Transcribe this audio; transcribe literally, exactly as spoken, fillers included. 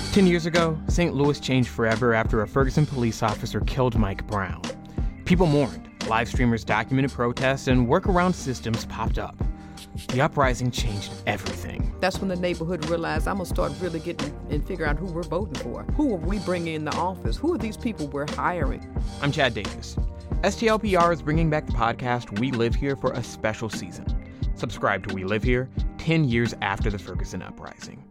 Ten years ago, Saint Louis changed forever after a Ferguson police officer killed Mike Brown. People mourned, live streamers documented protests, and workaround systems popped up. The uprising changed everything. That's when the neighborhood realized, I'm going to start really getting and figure out who we're voting for. Who are we bringing in the office? Who are these people we're hiring? I'm Chad Davis. S T L P R is bringing back the podcast We Live Here for a special season. Subscribe to We Live Here ten years after the Ferguson uprising.